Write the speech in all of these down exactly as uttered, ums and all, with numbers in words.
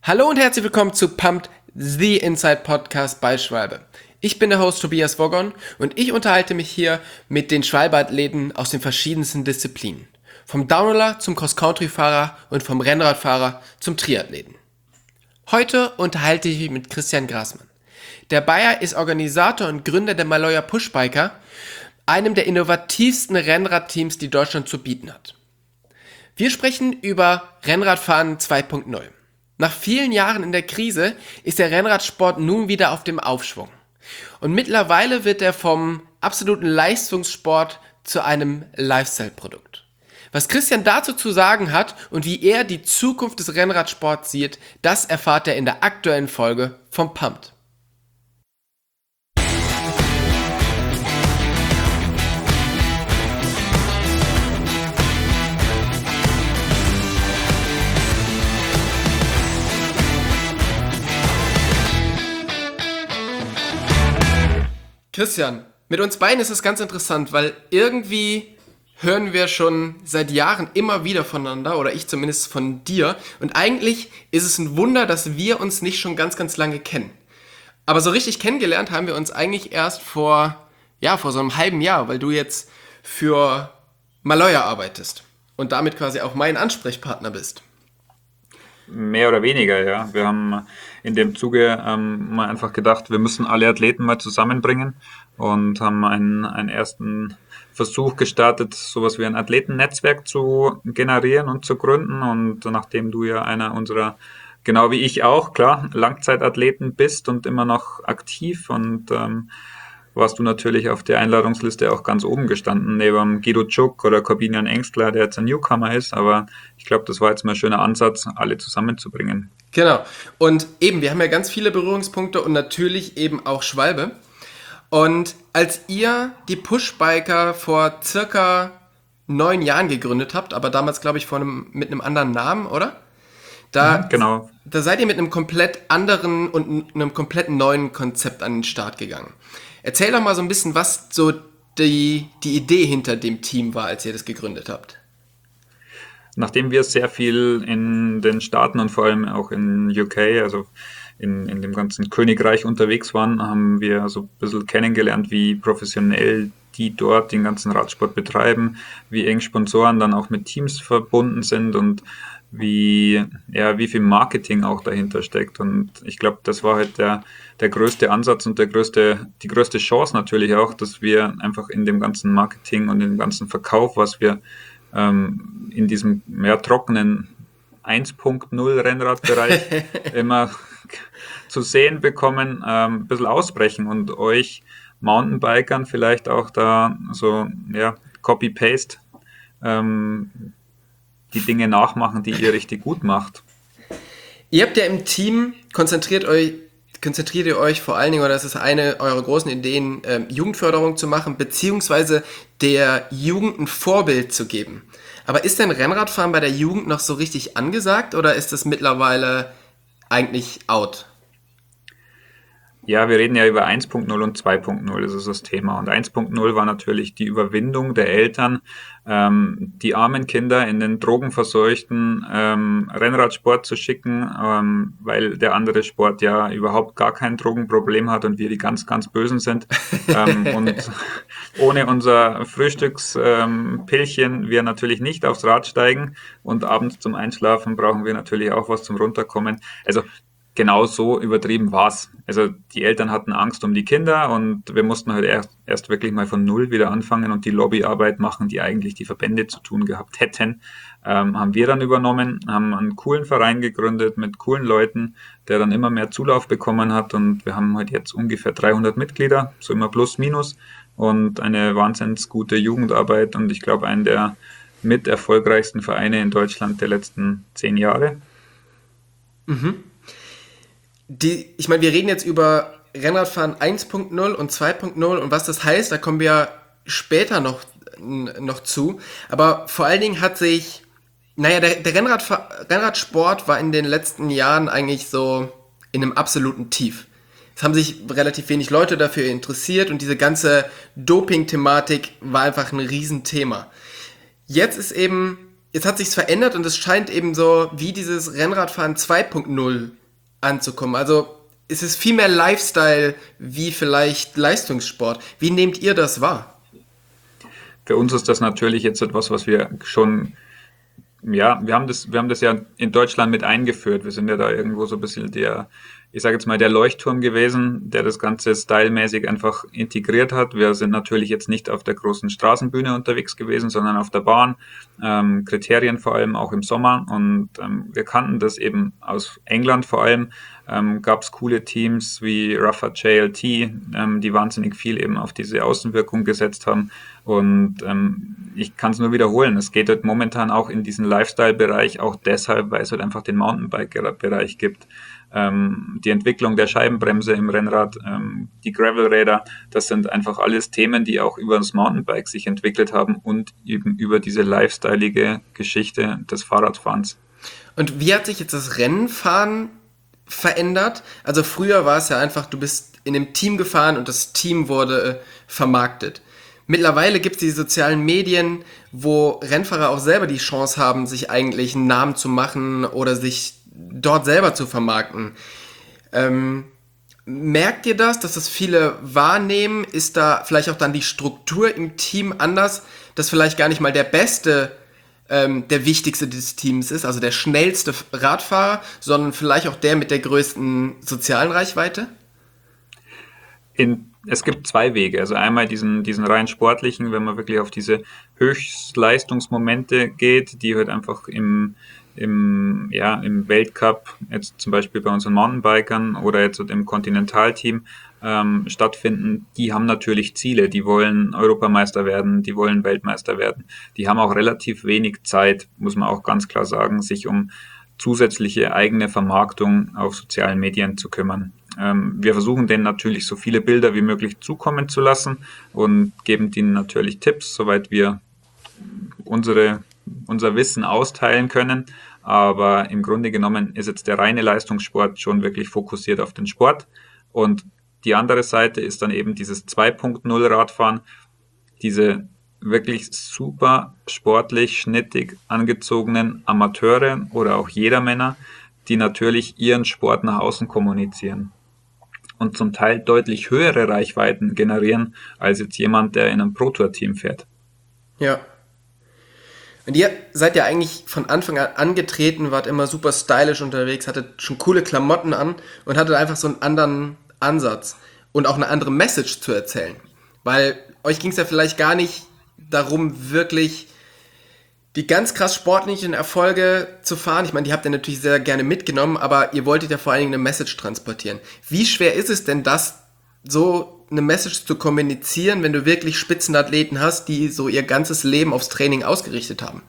Hallo und herzlich willkommen zu Pumped, the Inside Podcast bei Schwalbe. Ich bin der Host Tobias Woggon und ich unterhalte mich hier mit den Schwalbe-Athleten aus den verschiedensten Disziplinen. Vom Downhiller zum Cross-Country-Fahrer und vom Rennradfahrer zum Triathleten. Heute unterhalte ich mich mit Christian Grasmann. Der Bayer ist Organisator und Gründer der Maloja Pushbiker, einem der innovativsten Rennradteams, die Deutschland zu bieten hat. Wir sprechen über Rennradfahren zwei Punkt null. Nach vielen Jahren in der Krise ist der Rennradsport nun wieder auf dem Aufschwung. Und mittlerweile wird er vom absoluten Leistungssport zu einem Lifestyle-Produkt. Was Christian dazu zu sagen hat und wie er die Zukunft des Rennradsports sieht, das erfahrt er in der aktuellen Folge vom Pumped. Christian, mit uns beiden ist es ganz interessant, weil irgendwie hören wir schon seit Jahren immer wieder voneinander, oder ich zumindest von dir. Und eigentlich ist es ein Wunder, dass wir uns nicht schon ganz, ganz lange kennen. Aber so richtig kennengelernt haben wir uns eigentlich erst vor, ja, vor so einem halben Jahr, weil du jetzt für Maloja arbeitest und damit quasi auch mein Ansprechpartner bist. Mehr oder weniger, ja. Wir haben in dem Zuge ähm, mal einfach gedacht, wir müssen alle Athleten mal zusammenbringen und haben einen, einen ersten Versuch gestartet, sowas wie ein Athletennetzwerk zu generieren und zu gründen. Und nachdem du ja einer unserer, genau wie ich auch, klar, Langzeitathleten bist und immer noch aktiv und ähm, warst du natürlich auf der Einladungsliste auch ganz oben gestanden, neben Guido Tschuk oder Corbinian Engstler, der jetzt ein Newcomer ist, aber ich glaube, das war jetzt mal ein schöner Ansatz, alle zusammenzubringen. Genau, und eben, wir haben ja ganz viele Berührungspunkte und natürlich eben auch Schwalbe. Und als ihr die Pushbiker vor circa neun Jahren gegründet habt, aber damals, glaube ich, vor einem, mit einem anderen Namen, oder? Da, mhm, genau. Da seid ihr mit einem komplett anderen und einem komplett neuen Konzept an den Start gegangen. Erzähl doch mal so ein bisschen, was so die, die Idee hinter dem Team war, als ihr das gegründet habt. Nachdem wir sehr viel in den Staaten und vor allem auch in U K, also in, in dem ganzen Königreich unterwegs waren, haben wir so ein bisschen kennengelernt, wie professionell die dort den ganzen Radsport betreiben, wie eng Sponsoren dann auch mit Teams verbunden sind und wie, ja, wie viel Marketing auch dahinter steckt. Und ich glaube, das war halt der, der größte Ansatz und der größte, die größte Chance natürlich auch, dass wir einfach in dem ganzen Marketing und in dem ganzen Verkauf, was wir ähm, in diesem ja, trockenen eins Punkt null Rennradbereich immer zu sehen bekommen, ähm, ein bisschen ausbrechen und euch Mountainbikern vielleicht auch da so ja, Copy-Paste ähm, die Dinge nachmachen, die ihr richtig gut macht. Ihr habt ja im Team, konzentriert euch, konzentriert ihr euch vor allen Dingen, oder das ist eine eurer großen Ideen, ähm, Jugendförderung zu machen, beziehungsweise der Jugend ein Vorbild zu geben. Aber ist denn Rennradfahren bei der Jugend noch so richtig angesagt, oder ist das mittlerweile eigentlich out? Ja, wir reden ja über eins Punkt null und zwei Punkt null, das ist das Thema. Und eins Punkt null war natürlich die Überwindung der Eltern, ähm, die armen Kinder in den drogenverseuchten ähm, Rennradsport zu schicken, ähm, weil der andere Sport ja überhaupt gar kein Drogenproblem hat und wir die ganz, ganz Bösen sind. ähm, und ohne unser Frühstückspillchen ähm, wir natürlich nicht aufs Rad steigen und abends zum Einschlafen brauchen wir natürlich auch was zum Runterkommen. Also genau so übertrieben war's. Also die Eltern hatten Angst um die Kinder und wir mussten halt erst, erst wirklich mal von Null wieder anfangen und die Lobbyarbeit machen, die eigentlich die Verbände zu tun gehabt hätten, ähm, haben wir dann übernommen, haben einen coolen Verein gegründet mit coolen Leuten, der dann immer mehr Zulauf bekommen hat und wir haben halt jetzt ungefähr dreihundert Mitglieder, so immer plus minus und eine wahnsinnig gute Jugendarbeit und ich glaube einen der mit erfolgreichsten Vereine in Deutschland der letzten zehn Jahre. Mhm. Die, ich meine, wir reden jetzt über Rennradfahren eins Punkt null und zwei Punkt null und was das heißt, da kommen wir später noch, noch zu. Aber vor allen Dingen hat sich, naja, der, der Rennradfahr, Rennradsport war in den letzten Jahren eigentlich so in einem absoluten Tief. Es haben sich relativ wenig Leute dafür interessiert und diese ganze Doping-Thematik war einfach ein Riesenthema. Jetzt ist eben, jetzt hat sich's verändert und es scheint eben so wie dieses Rennradfahren zwei Punkt null anzukommen. Also es ist viel mehr Lifestyle wie vielleicht Leistungssport. Wie nehmt ihr das wahr? Für uns ist das natürlich jetzt etwas, was wir schon, ja, wir haben das, wir haben das ja in Deutschland mit eingeführt. Wir sind ja da irgendwo so ein bisschen der, ich sage jetzt mal, der Leuchtturm gewesen, der das Ganze stylmäßig einfach integriert hat. Wir sind natürlich jetzt nicht auf der großen Straßenbühne unterwegs gewesen, sondern auf der Bahn, ähm, Kriterien vor allem auch im Sommer. Und ähm, wir kannten das eben aus England vor allem. Ähm, gab es coole Teams wie Rafa J L T, ähm, die wahnsinnig viel eben auf diese Außenwirkung gesetzt haben. Und ähm, ich kann es nur wiederholen, es geht halt momentan auch in diesen Lifestyle-Bereich, auch deshalb, weil es halt einfach den Mountainbike-Bereich gibt. Ähm, die Entwicklung der Scheibenbremse im Rennrad, ähm, die Gravelräder, das sind einfach alles Themen, die auch über das Mountainbike sich entwickelt haben und eben über diese lifestyleige Geschichte des Fahrradfahrens. Und wie hat sich jetzt das Rennenfahren verändert? Also früher war es ja einfach, du bist in einem Team gefahren und das Team wurde äh, vermarktet. Mittlerweile gibt es die sozialen Medien, wo Rennfahrer auch selber die Chance haben, sich eigentlich einen Namen zu machen oder sich dort selber zu vermarkten. Ähm, merkt ihr das, dass das viele wahrnehmen? Ist da vielleicht auch dann die Struktur im Team anders, dass vielleicht gar nicht mal der Beste ähm, der wichtigste des Teams ist, also der schnellste Radfahrer, sondern vielleicht auch der mit der größten sozialen Reichweite? In, es gibt zwei Wege. Also einmal diesen, diesen rein sportlichen, wenn man wirklich auf diese Höchstleistungsmomente geht, die halt einfach im, im, ja, im Weltcup, jetzt zum Beispiel bei unseren Mountainbikern oder jetzt im Kontinentalteam ähm, stattfinden, die haben natürlich Ziele. Die wollen Europameister werden, die wollen Weltmeister werden. Die haben auch relativ wenig Zeit, muss man auch ganz klar sagen, sich um zusätzliche eigene Vermarktung auf sozialen Medien zu kümmern. Ähm, wir versuchen denen natürlich so viele Bilder wie möglich zukommen zu lassen und geben denen natürlich Tipps, soweit wir unsere, unser Wissen austeilen können. Aber im Grunde genommen ist jetzt der reine Leistungssport schon wirklich fokussiert auf den Sport. Und die andere Seite ist dann eben dieses zwei Punkt null Radfahren, diese wirklich super sportlich, schnittig angezogenen Amateure oder auch Jedermänner, die natürlich ihren Sport nach außen kommunizieren und zum Teil deutlich höhere Reichweiten generieren als jetzt jemand, der in einem Pro-Tour-Team fährt. Ja. Und ihr seid ja eigentlich von Anfang an angetreten, wart immer super stylisch unterwegs, hattet schon coole Klamotten an und hattet einfach so einen anderen Ansatz und auch eine andere Message zu erzählen. Weil euch ging es ja vielleicht gar nicht darum, wirklich die ganz krass sportlichen Erfolge zu fahren. Ich meine, die habt ihr natürlich sehr gerne mitgenommen, aber ihr wolltet ja vor allen Dingen eine Message transportieren. Wie schwer ist es denn, das so eine Message zu kommunizieren, wenn du wirklich Spitzenathleten hast, die so ihr ganzes Leben aufs Training ausgerichtet haben?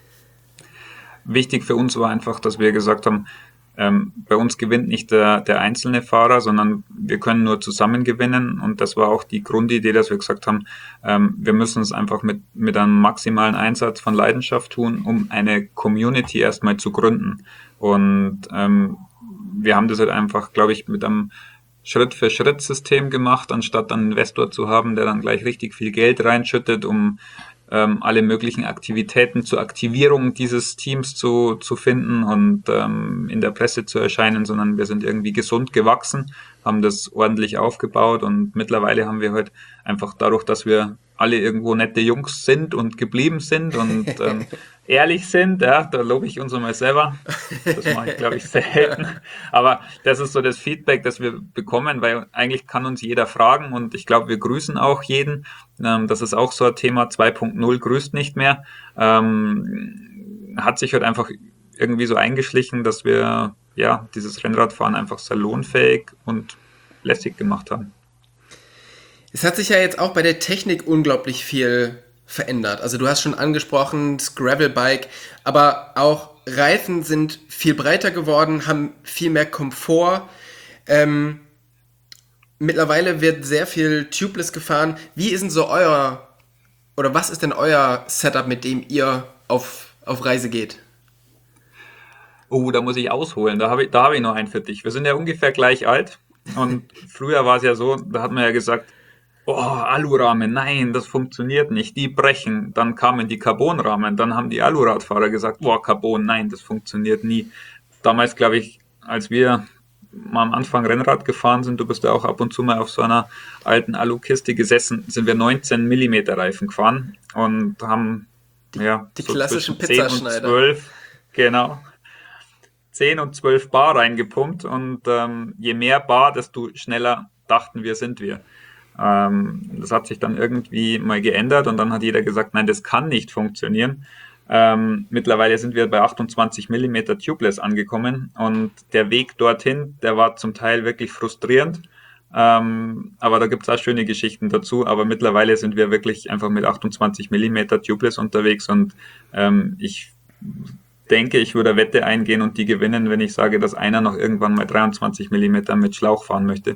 Wichtig für uns war einfach, dass wir gesagt haben, ähm, bei uns gewinnt nicht der, der einzelne Fahrer, sondern wir können nur zusammen gewinnen. Und das war auch die Grundidee, dass wir gesagt haben, ähm, wir müssen es einfach mit, mit einem maximalen Einsatz von Leidenschaft tun, um eine Community erstmal zu gründen. Und ähm, wir haben das halt einfach, glaube ich, mit einem Schritt-für-Schritt-System gemacht, anstatt einen Investor zu haben, der dann gleich richtig viel Geld reinschüttet, um ähm, alle möglichen Aktivitäten zur Aktivierung dieses Teams zu, zu finden und ähm, in der Presse zu erscheinen, sondern wir sind irgendwie gesund gewachsen, haben das ordentlich aufgebaut und mittlerweile haben wir halt einfach dadurch, dass wir alle irgendwo nette Jungs sind und geblieben sind und ähm, ehrlich sind, ja, da lobe ich uns einmal selber. Das mache ich, glaube ich, selten. Aber das ist so das Feedback, das wir bekommen, weil eigentlich kann uns jeder fragen und ich glaube, wir grüßen auch jeden. Ähm, das ist auch so ein Thema, zwei Punkt null grüßt nicht mehr. Ähm, hat sich halt einfach irgendwie so eingeschlichen, dass wir ja dieses Rennradfahren einfach salonfähig und lässig gemacht haben. Es hat sich ja jetzt auch bei der Technik unglaublich viel verändert. Also du hast schon angesprochen, das Gravelbike, aber auch Reifen sind viel breiter geworden, haben viel mehr Komfort. Ähm, mittlerweile wird sehr viel Tubeless gefahren. Wie ist denn so euer, oder was ist denn euer Setup, mit dem ihr auf, auf Reise geht? Oh, da muss ich ausholen. Da habe ich, da habe ich noch einen für dich. Wir sind ja ungefähr gleich alt. Und früher war es ja so, da hat man ja gesagt, oh, Alurahmen, nein, das funktioniert nicht, die brechen. Dann kamen die Carbonrahmen, dann haben die Aluradfahrer gesagt, oh, Carbon, nein, das funktioniert nie. Damals, glaube ich, als wir mal am Anfang Rennrad gefahren sind, du bist ja auch ab und zu mal auf so einer alten Alukiste gesessen, sind wir neunzehn Millimeter Reifen gefahren und haben Die, ja die so klassischen zwischen zehn und Pizzaschneider. zwölf, genau, zehn und zwölf Bar reingepumpt und ähm, je mehr Bar, desto schneller dachten wir, sind wir. Ähm, das hat sich dann irgendwie mal geändert und dann hat jeder gesagt, nein, das kann nicht funktionieren. Ähm, mittlerweile sind wir bei achtundzwanzig Millimeter Tubeless angekommen und der Weg dorthin, der war zum Teil wirklich frustrierend. Ähm, aber da gibt es auch schöne Geschichten dazu. Aber mittlerweile sind wir wirklich einfach mit achtundzwanzig Millimeter Tubeless unterwegs und ähm, ich denke, ich würde Wette eingehen und die gewinnen, wenn ich sage, dass einer noch irgendwann mal dreiundzwanzig Millimeter mit Schlauch fahren möchte.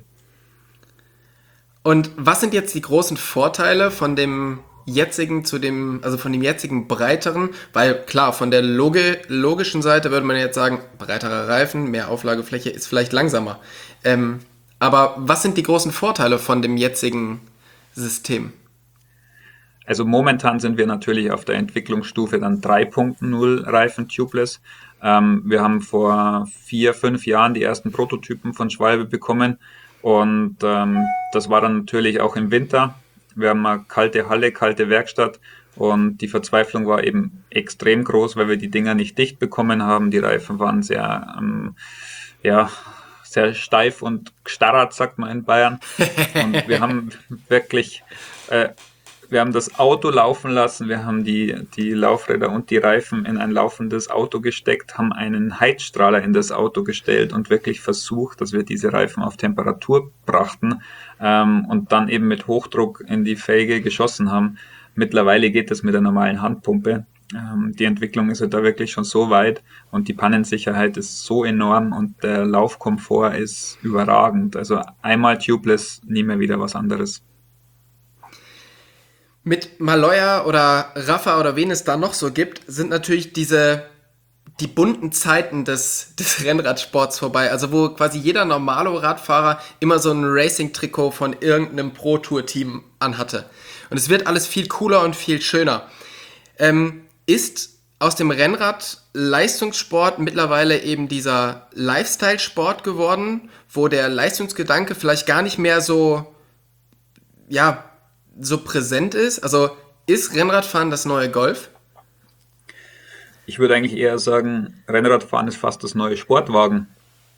Und was sind jetzt die großen Vorteile von dem jetzigen zu dem, also von dem jetzigen breiteren? Weil klar, von der Logi logischen Seite würde man jetzt sagen, breiterer Reifen, mehr Auflagefläche ist vielleicht langsamer. Ähm, aber was sind die großen Vorteile von dem jetzigen System? Also momentan sind wir natürlich auf der Entwicklungsstufe dann drei Punkt null Reifen Tubeless. Ähm, wir haben vor vier, fünf Jahren die ersten Prototypen von Schwalbe bekommen und ähm, das war dann natürlich auch im Winter. Wir haben eine kalte Halle, kalte Werkstatt und die Verzweiflung war eben extrem groß, weil wir die Dinger nicht dicht bekommen haben. Die Reifen waren sehr, ähm, ja, sehr steif und gestarrt, sagt man in Bayern. Und wir haben wirklich äh, wir haben das Auto laufen lassen, wir haben die, die Laufräder und die Reifen in ein laufendes Auto gesteckt, haben einen Heizstrahler in das Auto gestellt und wirklich versucht, dass wir diese Reifen auf Temperatur brachten ähm, und dann eben mit Hochdruck in die Felge geschossen haben. Mittlerweile geht das mit der normalen Handpumpe. Ähm, die Entwicklung ist ja da wirklich schon so weit und die Pannensicherheit ist so enorm und der Laufkomfort ist überragend. Also einmal tubeless, nie mehr wieder was anderes. Mit Maloya oder Rafa oder wen es da noch so gibt, sind natürlich diese die bunten Zeiten des, des Rennradsports vorbei. Also wo quasi jeder normale Radfahrer immer so ein Racing-Trikot von irgendeinem Pro-Tour-Team anhatte. Und es wird alles viel cooler und viel schöner. Ähm, ist aus dem Rennrad-Leistungssport mittlerweile eben dieser Lifestyle-Sport geworden, wo der Leistungsgedanke vielleicht gar nicht mehr so, ja, so präsent ist? Also ist Rennradfahren das neue Golf? Ich würde eigentlich eher sagen, Rennradfahren ist fast das neue Sportwagen.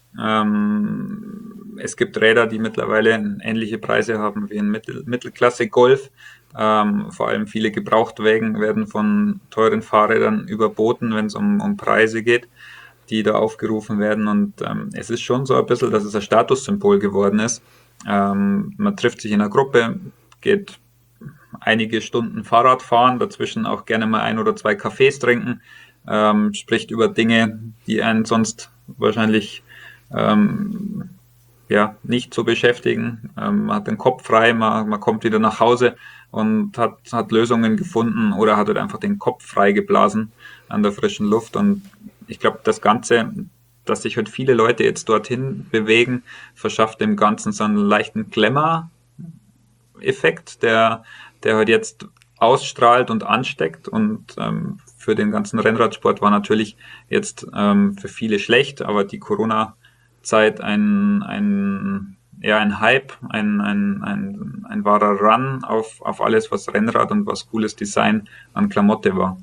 Ähm, es gibt Räder, die mittlerweile ähnliche Preise haben wie ein Mittel Mittelklasse-Golf. Ähm, vor allem viele Gebrauchtwagen werden von teuren Fahrrädern überboten, wenn es um, um Preise geht, die da aufgerufen werden. Und ähm, es ist schon so ein bisschen, dass es ein Statussymbol geworden ist. Ähm, man trifft sich in einer Gruppe, geht einige Stunden Fahrrad fahren, dazwischen auch gerne mal ein oder zwei Kaffees trinken, ähm, spricht über Dinge, die einen sonst wahrscheinlich ähm, ja, nicht so beschäftigen. Ähm, man hat den Kopf frei, man, man kommt wieder nach Hause und hat, hat Lösungen gefunden oder hat halt einfach den Kopf frei geblasen an der frischen Luft. Und ich glaube, das Ganze, dass sich halt viele Leute jetzt dorthin bewegen, verschafft dem Ganzen so einen leichten Glamour-Effekt, der, der halt jetzt ausstrahlt und ansteckt. Und ähm, für den ganzen Rennradsport war natürlich jetzt ähm, für viele schlecht, aber die Corona-Zeit ein, ein, ja, ein Hype, ein, ein, ein, ein wahrer Run auf, auf alles, was Rennrad und was cooles Design an Klamotte war.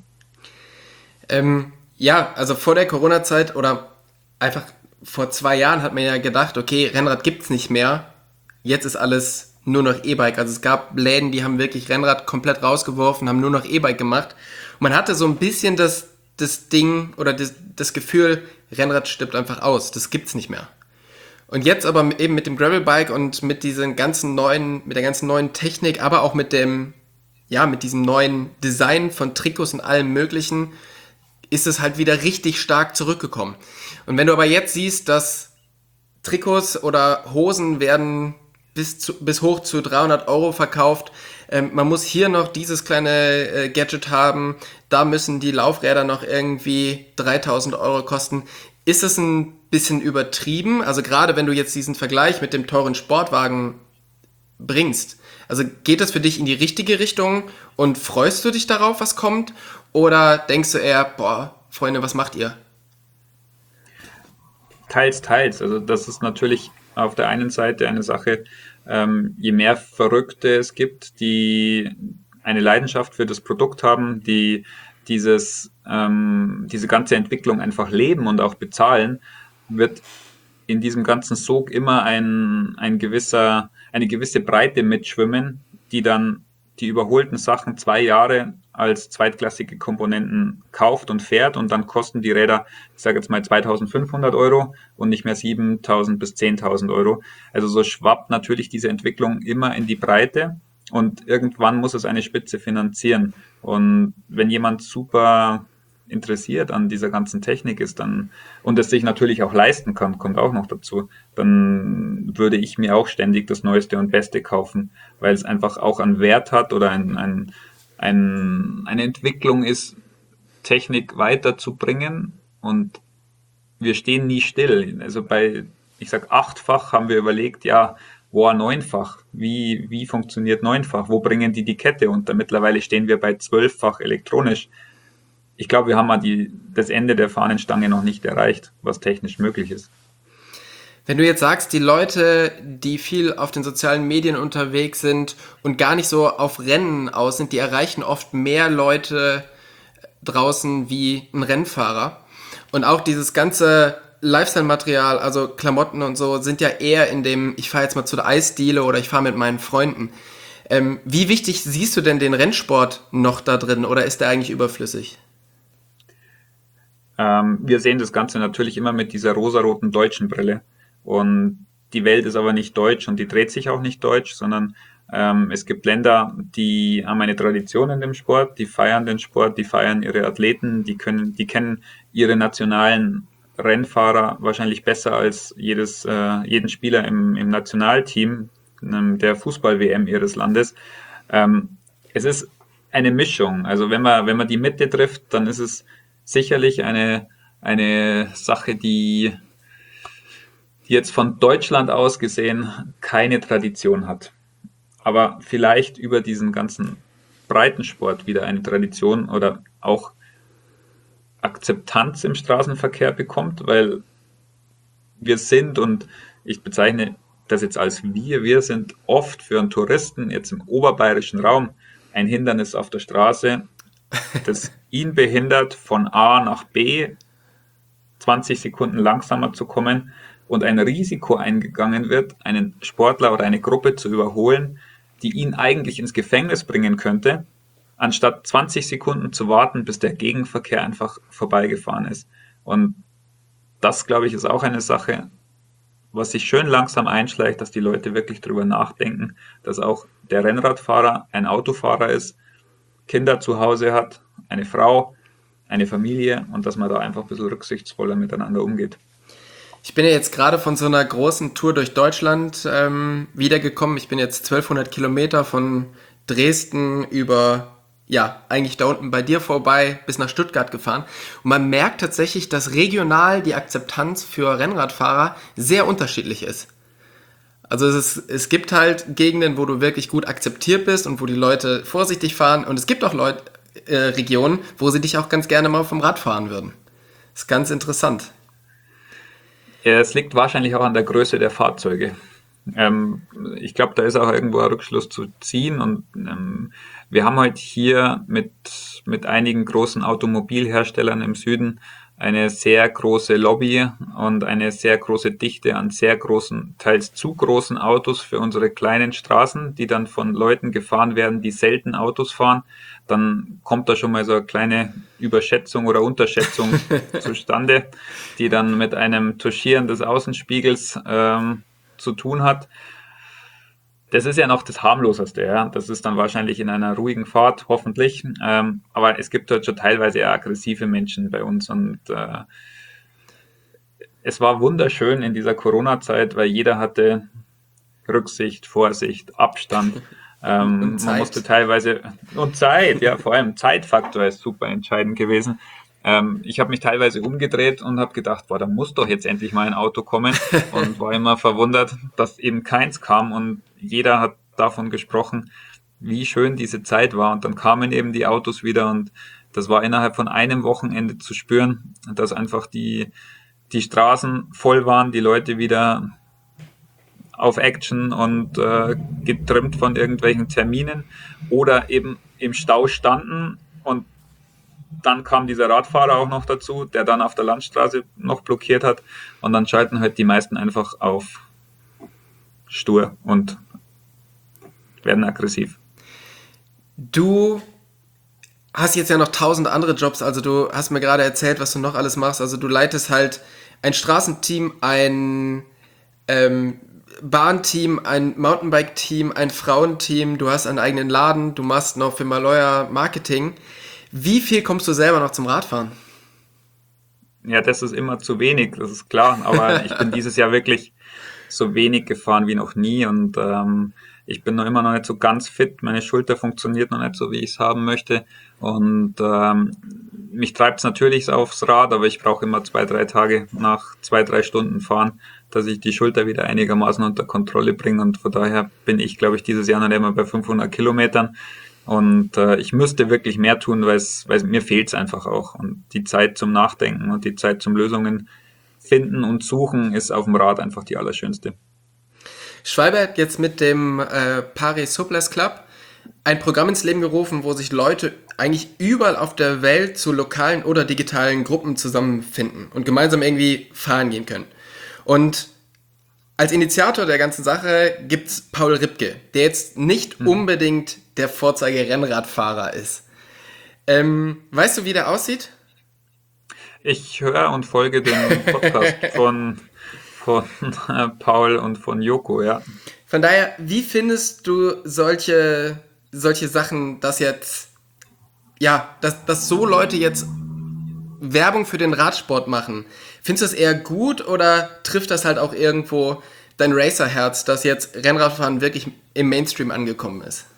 Ähm, ja, also vor der Corona-Zeit oder einfach vor zwei Jahren hat man ja gedacht, okay, Rennrad gibt's nicht mehr. Jetzt ist alles nur noch E-Bike. Also es gab Läden, die haben wirklich Rennrad komplett rausgeworfen, haben nur noch E-Bike gemacht. Und man hatte so ein bisschen das, das Ding oder das, das Gefühl, Rennrad stirbt einfach aus. Das gibt's nicht mehr. Und jetzt aber eben mit dem Gravelbike und mit diesen ganzen neuen, mit der ganzen neuen Technik, aber auch mit dem, ja, mit diesem neuen Design von Trikots und allem Möglichen, ist es halt wieder richtig stark zurückgekommen. Und wenn du aber jetzt siehst, dass Trikots oder Hosen werden bis, zu, bis hoch zu dreihundert Euro verkauft, ähm, man muss hier noch dieses kleine äh, Gadget haben, da müssen die Laufräder noch irgendwie dreitausend Euro kosten, ist es ein bisschen übertrieben? Also gerade wenn du jetzt diesen Vergleich mit dem teuren Sportwagen bringst, also geht das für dich in die richtige Richtung und freust du dich darauf, was kommt? Oder denkst du eher, boah, Freunde, was macht ihr? Teils, teils. Also das ist natürlich auf der einen Seite eine Sache, ähm, je mehr Verrückte es gibt, die eine Leidenschaft für das Produkt haben, die dieses, ähm, diese ganze Entwicklung einfach leben und auch bezahlen, wird in diesem ganzen Sog immer ein, ein gewisser, eine gewisse Breite mitschwimmen, die dann die überholten Sachen zwei Jahre als zweitklassige Komponenten kauft und fährt und dann kosten die Räder, ich sage jetzt mal zweitausendfünfhundert Euro und nicht mehr siebentausend bis zehntausend Euro. Also so schwappt natürlich diese Entwicklung immer in die Breite und irgendwann muss es eine Spitze finanzieren. Und wenn jemand super interessiert an dieser ganzen Technik ist, dann und es sich natürlich auch leisten kann, kommt auch noch dazu, dann würde ich mir auch ständig das Neueste und Beste kaufen, weil es einfach auch einen Wert hat oder ein, ein, ein, eine Entwicklung ist, Technik weiterzubringen und wir stehen nie still. Also bei, ich sag achtfach haben wir überlegt, ja, boah, neunfach, wie, wie funktioniert neunfach, wo bringen die die Kette unter? Mittlerweile stehen wir bei zwölffach elektronisch. Ich glaube, wir haben mal die, das Ende der Fahnenstange noch nicht erreicht, was technisch möglich ist. Wenn du jetzt sagst, die Leute, die viel auf den sozialen Medien unterwegs sind und gar nicht so auf Rennen aus sind, die erreichen oft mehr Leute draußen wie ein Rennfahrer. Und auch dieses ganze Lifestyle-Material, also Klamotten und so, sind ja eher in dem, ich fahre jetzt mal zu der Eisdiele oder ich fahre mit meinen Freunden. Ähm, wie wichtig siehst du denn den Rennsport noch da drin oder ist der eigentlich überflüssig? Ähm, wir sehen das Ganze natürlich immer mit dieser rosaroten deutschen Brille. Und die Welt ist aber nicht deutsch und die dreht sich auch nicht deutsch, sondern ähm, es gibt Länder, die haben eine Tradition in dem Sport, die feiern den Sport, die feiern ihre Athleten, die können, die kennen ihre nationalen Rennfahrer wahrscheinlich besser als jedes, äh, jeden Spieler im, im Nationalteam ähm, der Fußball-W M ihres Landes. Ähm, es ist eine Mischung. Also wenn man, wenn man die Mitte trifft, dann ist es sicherlich eine, eine Sache, die, die jetzt von Deutschland aus gesehen keine Tradition hat. Aber vielleicht über diesen ganzen Breitensport wieder eine Tradition oder auch Akzeptanz im Straßenverkehr bekommt, weil wir sind, und ich bezeichne das jetzt als wir, wir sind oft für einen Touristen jetzt im oberbayerischen Raum ein Hindernis auf der Straße, das ihn behindert, von A nach B zwanzig Sekunden langsamer zu kommen und ein Risiko eingegangen wird, einen Sportler oder eine Gruppe zu überholen, die ihn eigentlich ins Gefängnis bringen könnte, anstatt zwanzig Sekunden zu warten, bis der Gegenverkehr einfach vorbeigefahren ist. Und das, glaube ich, ist auch eine Sache, was sich schön langsam einschleicht, dass die Leute wirklich drüber nachdenken, dass auch der Rennradfahrer ein Autofahrer ist, Kinder zu Hause hat, eine Frau, eine Familie und dass man da einfach ein bisschen rücksichtsvoller miteinander umgeht. Ich bin ja jetzt gerade von so einer großen Tour durch Deutschland ähm, wiedergekommen. Ich bin jetzt zwölfhundert Kilometer von Dresden über, ja, eigentlich da unten bei dir vorbei bis nach Stuttgart gefahren. Und man merkt tatsächlich, dass regional die Akzeptanz für Rennradfahrer sehr unterschiedlich ist. Also es, ist, es gibt halt Gegenden, wo du wirklich gut akzeptiert bist und wo die Leute vorsichtig fahren. Und es gibt auch Leute, äh, Regionen, wo sie dich auch ganz gerne mal vom Rad fahren würden. Das ist ganz interessant. Es liegt wahrscheinlich auch an der Größe der Fahrzeuge. Ähm, ich glaube, da ist auch irgendwo ein Rückschluss zu ziehen und ähm, wir haben heute hier mit, mit einigen großen Automobilherstellern im Süden eine sehr große Lobby und eine sehr große Dichte an sehr großen, teils zu großen Autos für unsere kleinen Straßen, die dann von Leuten gefahren werden, die selten Autos fahren. Dann kommt da schon mal so eine kleine Überschätzung oder Unterschätzung zustande, die dann mit einem Touchieren des Außenspiegels ähm, zu tun hat. Das ist ja noch das harmloseste, ja. Das ist dann wahrscheinlich in einer ruhigen Fahrt, hoffentlich. Ähm, aber es gibt dort schon teilweise eher aggressive Menschen bei uns und äh, es war wunderschön in dieser Corona-Zeit, weil jeder hatte Rücksicht, Vorsicht, Abstand. Ähm, man musste teilweise, und Zeit, ja, vor allem Zeitfaktor ist super entscheidend gewesen. Ähm, ich habe mich teilweise umgedreht und habe gedacht, boah, da muss doch jetzt endlich mal ein Auto kommen und war immer verwundert, dass eben keins kam und jeder hat davon gesprochen, wie schön diese Zeit war und dann kamen eben die Autos wieder und das war innerhalb von einem Wochenende zu spüren, dass einfach die die Straßen voll waren, die Leute wieder auf Action und äh, getrimmt von irgendwelchen Terminen oder eben im Stau standen und dann kam dieser Radfahrer auch noch dazu, der dann auf der Landstraße noch blockiert hat und dann schalten halt die meisten einfach auf stur und werden aggressiv. Du hast jetzt ja noch tausend andere Jobs, also du hast mir gerade erzählt, was du noch alles machst, also du leitest halt ein Straßenteam, ein ähm, Bahnteam, ein Mountainbike-Team, ein Frauenteam, du hast einen eigenen Laden, du machst noch für Maloya Marketing. Wie viel kommst du selber noch zum Radfahren? Ja, das ist immer zu wenig, das ist klar, aber ich bin dieses Jahr wirklich so wenig gefahren wie noch nie und ähm, ich bin noch immer noch nicht so ganz fit, meine Schulter funktioniert noch nicht so, wie ich es haben möchte und ähm, mich treibt es natürlich aufs Rad, aber ich brauche immer zwei, drei Tage nach zwei, drei Stunden Fahren, dass ich die Schulter wieder einigermaßen unter Kontrolle bringe und von daher bin ich, glaube ich, dieses Jahr noch immer bei fünfhundert Kilometern und äh, ich müsste wirklich mehr tun, weil es, weil mir fehlt es einfach auch und die Zeit zum Nachdenken und die Zeit zum Lösungen finden und suchen ist auf dem Rad einfach die allerschönste. Schwalbe hat jetzt mit dem äh, Paris Souplesse Club ein Programm ins Leben gerufen, wo sich Leute eigentlich überall auf der Welt zu lokalen oder digitalen Gruppen zusammenfinden und gemeinsam irgendwie fahren gehen können. Und als Initiator der ganzen Sache gibt's Paul Ripke, der jetzt nicht mhm. unbedingt der Vorzeige-Rennradfahrer ist. Ähm, weißt du, wie der aussieht? Ich höre und folge dem Podcast von, von äh, Paul und von Joko, ja. Von daher, wie findest du solche, solche Sachen, dass jetzt, ja, dass, dass so Leute jetzt Werbung für den Radsport machen? Findest du das eher gut oder trifft das halt auch irgendwo dein Racerherz, dass jetzt Rennradfahren wirklich im Mainstream angekommen ist?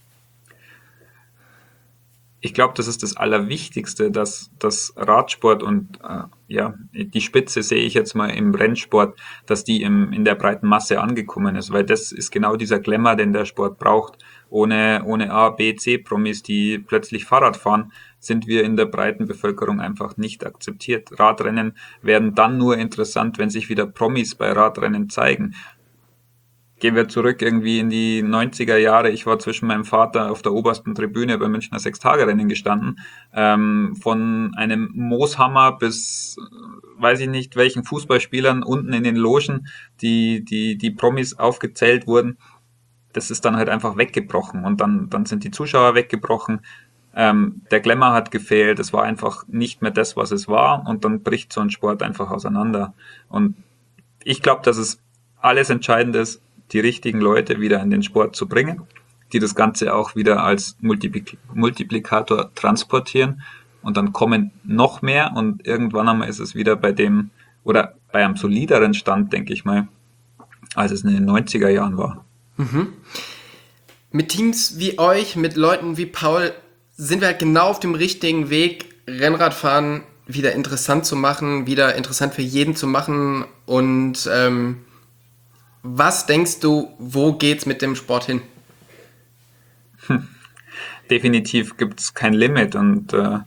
Ich glaube, das ist das Allerwichtigste, dass das Radsport und äh, ja, die Spitze sehe ich jetzt mal im Rennsport, dass die im, in der breiten Masse angekommen ist, weil das ist genau dieser Glamour, den der Sport braucht. Ohne, ohne A, B, C-Promis, die plötzlich Fahrrad fahren, sind wir in der breiten Bevölkerung einfach nicht akzeptiert. Radrennen werden dann nur interessant, wenn sich wieder Promis bei Radrennen zeigen. Gehen wir zurück irgendwie in die neunziger Jahre. Ich war zwischen meinem Vater auf der obersten Tribüne beim Münchner Sechstagerennen gestanden. Ähm, von einem Mooshammer bis, weiß ich nicht, welchen Fußballspielern unten in den Logen, die, die, die Promis aufgezählt wurden. Das ist dann halt einfach weggebrochen und dann, dann sind die Zuschauer weggebrochen. Ähm, der Glamour hat gefehlt. Es war einfach nicht mehr das, was es war und dann bricht so ein Sport einfach auseinander. Und ich glaube, dass es alles entscheidend ist, die richtigen Leute wieder in den Sport zu bringen, die das Ganze auch wieder als Multiplik- Multiplikator transportieren und dann kommen noch mehr und irgendwann einmal ist es wieder bei dem oder bei einem solideren Stand, denke ich mal, als es in den neunziger Jahren war. Mhm. Mit Teams wie euch, mit Leuten wie Paul, sind wir halt genau auf dem richtigen Weg, Rennradfahren wieder interessant zu machen, wieder interessant für jeden zu machen und ähm, was denkst du, wo geht's mit dem Sport hin? Hm. Definitiv gibt es kein Limit und äh,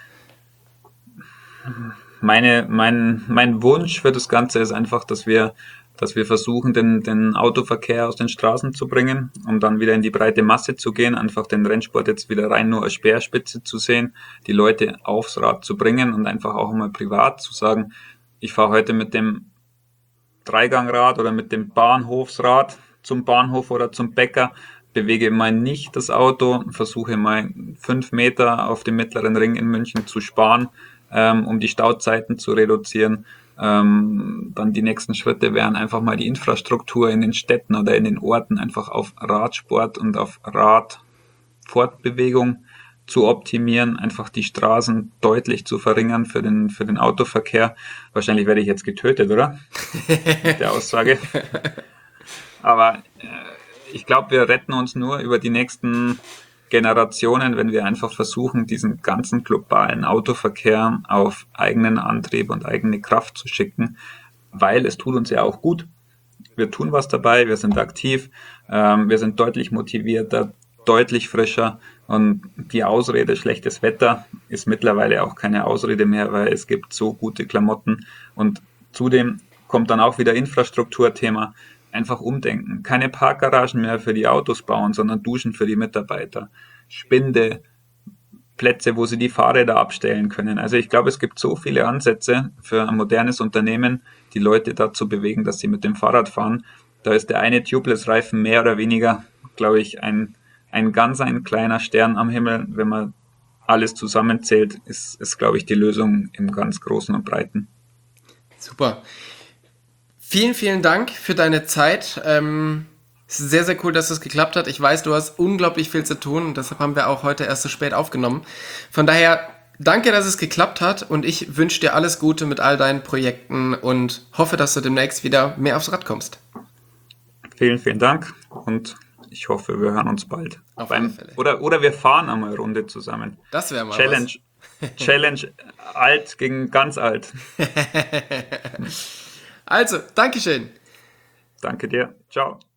meine, mein, mein Wunsch für das Ganze ist einfach, dass wir, dass wir versuchen, den, den Autoverkehr aus den Straßen zu bringen, um dann wieder in die breite Masse zu gehen, einfach den Rennsport jetzt wieder rein nur als Speerspitze zu sehen, die Leute aufs Rad zu bringen und einfach auch mal privat zu sagen, ich fahre heute mit dem Dreigangrad oder mit dem Bahnhofsrad zum Bahnhof oder zum Bäcker, bewege mal nicht das Auto, versuche mal fünf Meter auf dem mittleren Ring in München zu sparen, ähm, um die Stauzeiten zu reduzieren. Ähm, dann die nächsten Schritte wären einfach mal die Infrastruktur in den Städten oder in den Orten einfach auf Radsport und auf Radfortbewegung zu optimieren, einfach die Straßen deutlich zu verringern für den, für den Autoverkehr. Wahrscheinlich werde ich jetzt getötet, oder? Mit der Aussage. Aber äh, ich glaube, wir retten uns nur über die nächsten Generationen, wenn wir einfach versuchen, diesen ganzen globalen Autoverkehr auf eigenen Antrieb und eigene Kraft zu schicken, weil es tut uns ja auch gut. Wir tun was dabei, wir sind aktiv, ähm, wir sind deutlich motivierter, deutlich frischer und die Ausrede schlechtes Wetter ist mittlerweile auch keine Ausrede mehr, weil es gibt so gute Klamotten und Zudem kommt dann auch wieder Infrastrukturthema, einfach umdenken. Keine Parkgaragen mehr für die Autos bauen, sondern Duschen für die Mitarbeiter. Spinde, Plätze, wo sie die Fahrräder abstellen können. Also ich glaube, es gibt so viele Ansätze für ein modernes Unternehmen, die Leute dazu bewegen, dass sie mit dem Fahrrad fahren. Da ist der eine Tubeless-Reifen mehr oder weniger, glaube ich, ein, ein ganz ein kleiner Stern am Himmel. Wenn man alles zusammenzählt, ist, ist, glaube ich, die Lösung im ganz Großen und Breiten. Super. Vielen, vielen Dank für deine Zeit. Ähm, es ist sehr, sehr cool, dass es geklappt hat. Ich weiß, du hast unglaublich viel zu tun und deshalb haben wir auch heute erst so spät aufgenommen. Von daher, danke, dass es geklappt hat und ich wünsche dir alles Gute mit all deinen Projekten und hoffe, dass du demnächst wieder mehr aufs Rad kommst. Vielen, vielen Dank und ich hoffe, wir hören uns bald. Auf Beim, alle Fälle. Oder, oder wir fahren einmal eine Runde zusammen. Das wäre mal Challenge, Challenge alt gegen ganz alt. was. Also, Dankeschön. Danke dir. Ciao.